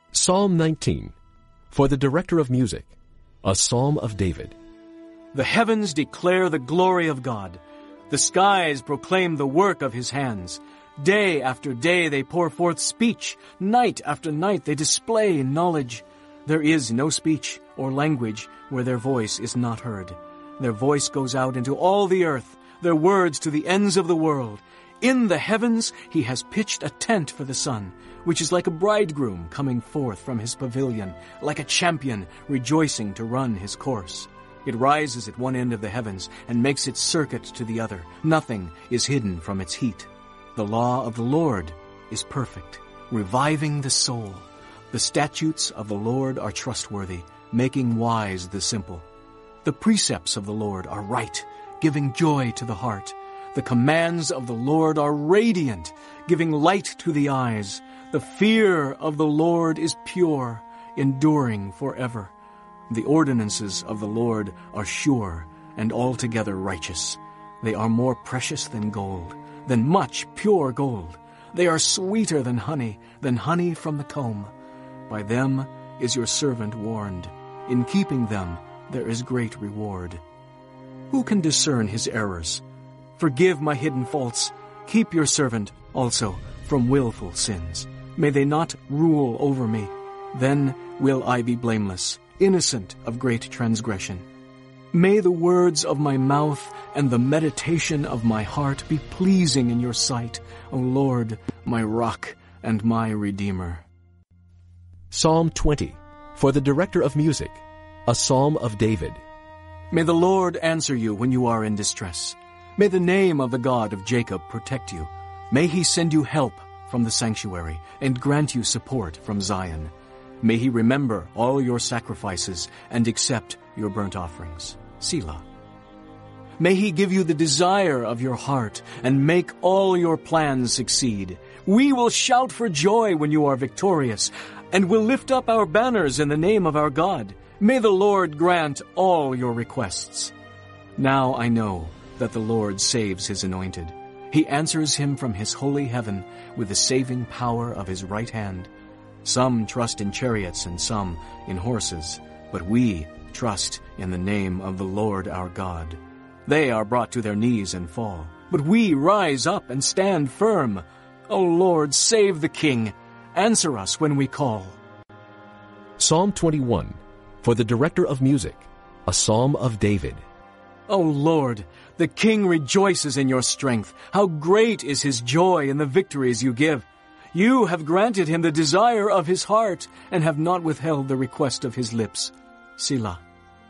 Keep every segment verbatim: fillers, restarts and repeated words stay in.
Psalm nineteen, for the director of music, a psalm of David. The heavens declare the glory of God. The skies proclaim the work of his hands. Day after day they pour forth speech. Night after night they display knowledge. There is no speech or language where their voice is not heard. Their voice goes out into all the earth, their words to the ends of the world. In the heavens he has pitched a tent for the sun, which is like a bridegroom coming forth from his pavilion, like a champion rejoicing to run his course. It rises at one end of the heavens and makes its circuit to the other. Nothing is hidden from its heat. The law of the Lord is perfect, reviving the soul. The statutes of the Lord are trustworthy, making wise the simple. The precepts of the Lord are right, giving joy to the heart. The commands of the Lord are radiant, giving light to the eyes. The fear of the Lord is pure, enduring forever. The ordinances of the Lord are sure and altogether righteous. They are more precious than gold, than much pure gold. They are sweeter than honey, than honey from the comb. By them is your servant warned. In keeping them there is great reward. Who can discern his errors? Forgive my hidden faults. Keep your servant also from willful sins. May they not rule over me. Then will I be blameless, innocent of great transgression. May the words of my mouth and the meditation of my heart be pleasing in your sight, O Lord, my rock and my redeemer. Psalm twenty, for the director of music, a psalm of David. May the Lord answer you when you are in distress. May the name of the God of Jacob protect you. May he send you help from the sanctuary and grant you support from Zion. May he remember all your sacrifices and accept your burnt offerings. Selah. May he give you the desire of your heart and make all your plans succeed. We will shout for joy when you are victorious, and will lift up our banners in the name of our God. May the Lord grant all your requests. Now I know that the Lord saves his anointed. He answers him from his holy heaven with the saving power of his right hand. Some trust in chariots and some in horses, but we trust in the name of the Lord our God. They are brought to their knees and fall, but we rise up and stand firm. O Lord, save the King. Answer us when we call. Psalm twenty-one, for the director of music, a psalm of David. O Lord, the King rejoices in your strength. How great is his joy in the victories you give. You have granted him the desire of his heart and have not withheld the request of his lips. Selah.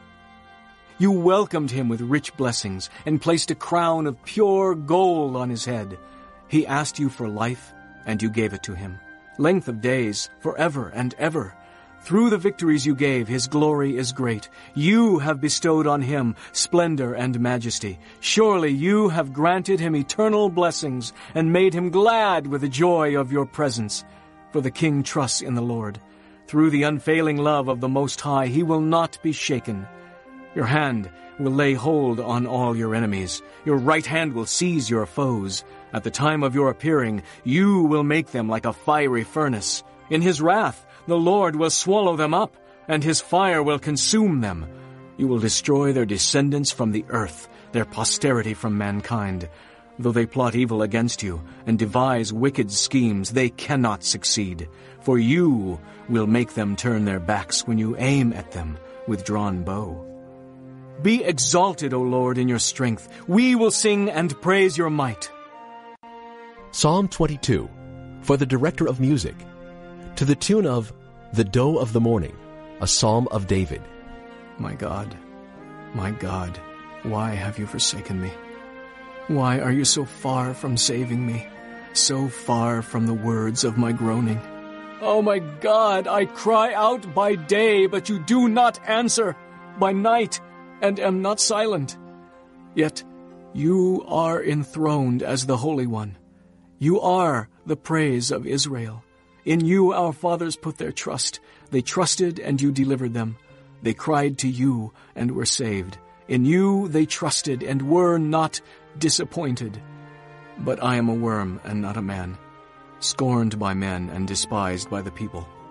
You welcomed him with rich blessings and placed a crown of pure gold on his head. He asked you for life, and you gave it to him. Length of days, forever and ever. Through the victories you gave, his glory is great. You have bestowed on him splendor and majesty. Surely you have granted him eternal blessings and made him glad with the joy of your presence. For the King trusts in the Lord. Through the unfailing love of the Most High, he will not be shaken. Your hand will lay hold on all your enemies. Your right hand will seize your foes. At the time of your appearing, you will make them like a fiery furnace. In his wrath, the Lord will swallow them up, and his fire will consume them. You will destroy their descendants from the earth, their posterity from mankind. Though they plot evil against you and devise wicked schemes, they cannot succeed. For you will make them turn their backs when you aim at them with drawn bow. Be exalted, O Lord, in your strength. We will sing and praise your might. Psalm twenty-two, for the director of music, to the tune of The Doe of the Morning, a psalm of David. My God, my God, why have you forsaken me? Why are you so far from saving me, so far from the words of my groaning? Oh my God, I cry out by day, but you do not answer, by night, and am not silent. Yet you are enthroned as the Holy One. You are the praise of Israel. In you our fathers put their trust. They trusted, and you delivered them. They cried to you and were saved. In you they trusted and were not disappointed. But I am a worm and not a man, scorned by men and despised by the people.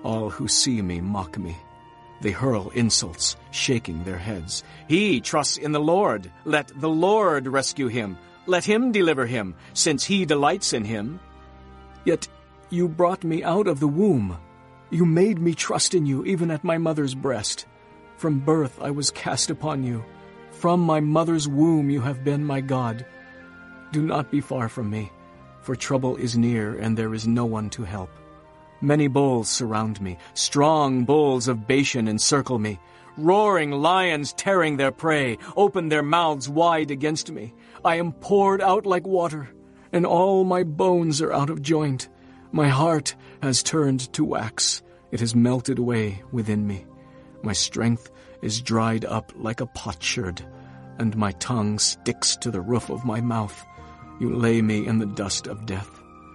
All who see me mock me. They hurl insults, shaking their heads. He trusts in the Lord. Let the Lord rescue him. Let him deliver him, since he delights in him. Yet you brought me out of the womb. You made me trust in you, even at my mother's breast. From birth I was cast upon you. From my mother's womb you have been my God. Do not be far from me, for trouble is near, and there is no one to help. Many bulls surround me. Strong bulls of Bashan encircle me. Roaring lions tearing their prey open their mouths wide against me. I am poured out like water, and all my bones are out of joint. My heart has turned to wax. It has melted away within me. My strength is dried up like a potsherd, and my tongue sticks to the roof of my mouth. You lay me in the dust of death.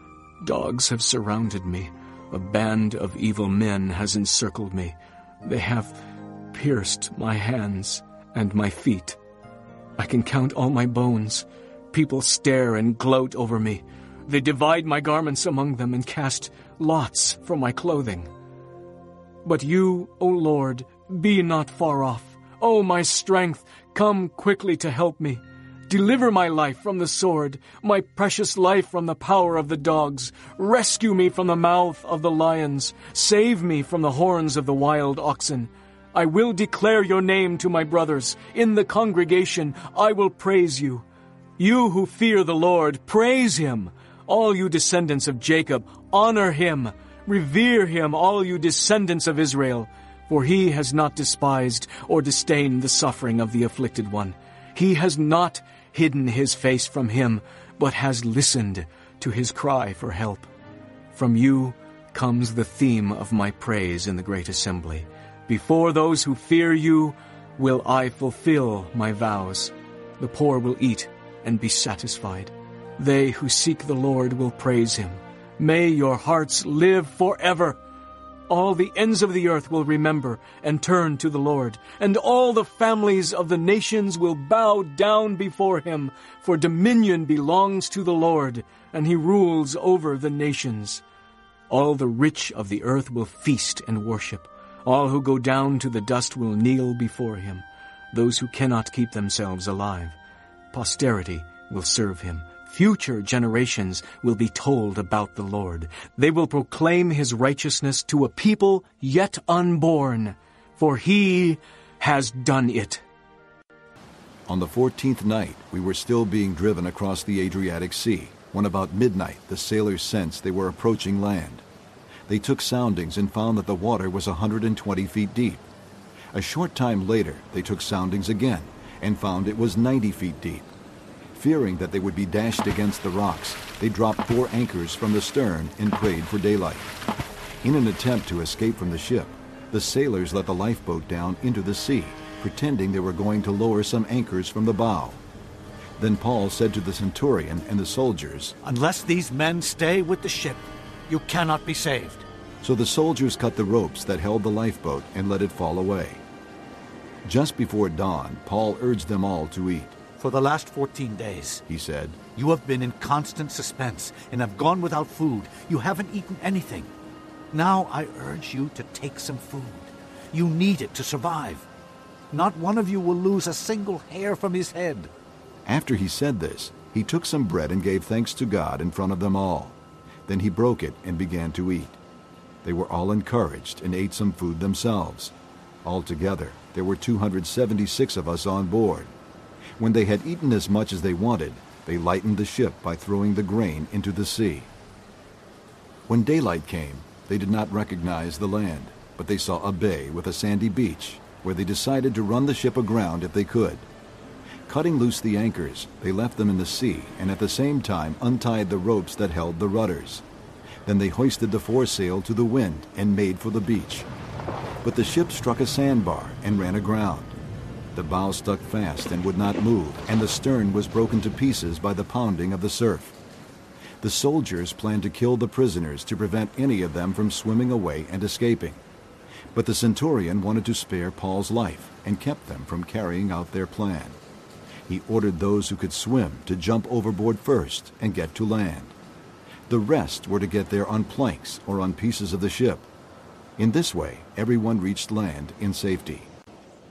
Dogs have surrounded me. A band of evil men has encircled me. They have pierced my hands and my feet. I can count all my bones. People stare and gloat over me. They divide my garments among them and cast lots for my clothing. But you, O Lord, be not far off. O my strength, come quickly to help me. Deliver my life from the sword, my precious life from the power of the dogs. Rescue me from the mouth of the lions. Save me from the horns of the wild oxen. I will declare your name to my brothers. In the congregation I will praise you. You who fear the Lord, praise him. All you descendants of Jacob, honor him. Revere him, all you descendants of Israel. For he has not despised or disdained the suffering of the afflicted one. He has not hidden his face from him, but has listened to his cry for help. From you comes the theme of my praise in the great assembly. Before those who fear you will I fulfill my vows. The poor will eat and be satisfied. They who seek the Lord will praise him. May your hearts live forever. All the ends of the earth will remember and turn to the Lord, and all the families of the nations will bow down before him, for dominion belongs to the Lord, and he rules over the nations. All the rich of the earth will feast and worship. All who go down to the dust will kneel before him, those who cannot keep themselves alive. Posterity will serve him. Future generations will be told about the Lord. They will proclaim his righteousness to a people yet unborn, for he has done it. On the fourteenth night, we were still being driven across the Adriatic Sea, when about midnight the sailors sensed they were approaching land. They took soundings and found that the water was one hundred twenty feet deep. A short time later, they took soundings again and found it was ninety feet deep. Fearing that they would be dashed against the rocks, they dropped four anchors from the stern and prayed for daylight. In an attempt to escape from the ship, the sailors let the lifeboat down into the sea, pretending they were going to lower some anchors from the bow. Then Paul said to the centurion and the soldiers, "Unless these men stay with the ship, you cannot be saved." So the soldiers cut the ropes that held the lifeboat and let it fall away. Just before dawn, Paul urged them all to eat. "For the last fourteen days, he said, you have been in constant suspense and have gone without food. You haven't eaten anything. Now I urge you to take some food. You need it to survive. Not one of you will lose a single hair from his head." After he said this, he took some bread and gave thanks to God in front of them all. Then he broke it and began to eat. They were all encouraged and ate some food themselves. Altogether, there were two hundred seventy-six of us on board. When they had eaten as much as they wanted, they lightened the ship by throwing the grain into the sea. When daylight came, they did not recognize the land, but they saw a bay with a sandy beach, where they decided to run the ship aground if they could. Cutting loose the anchors, they left them in the sea and at the same time untied the ropes that held the rudders. Then they hoisted the foresail to the wind and made for the beach. But the ship struck a sandbar and ran aground. The bow stuck fast and would not move, and the stern was broken to pieces by the pounding of the surf. The soldiers planned to kill the prisoners to prevent any of them from swimming away and escaping. But the centurion wanted to spare Paul's life and kept them from carrying out their plan. He ordered those who could swim to jump overboard first and get to land. The rest were to get there on planks or on pieces of the ship. In this way, everyone reached land in safety.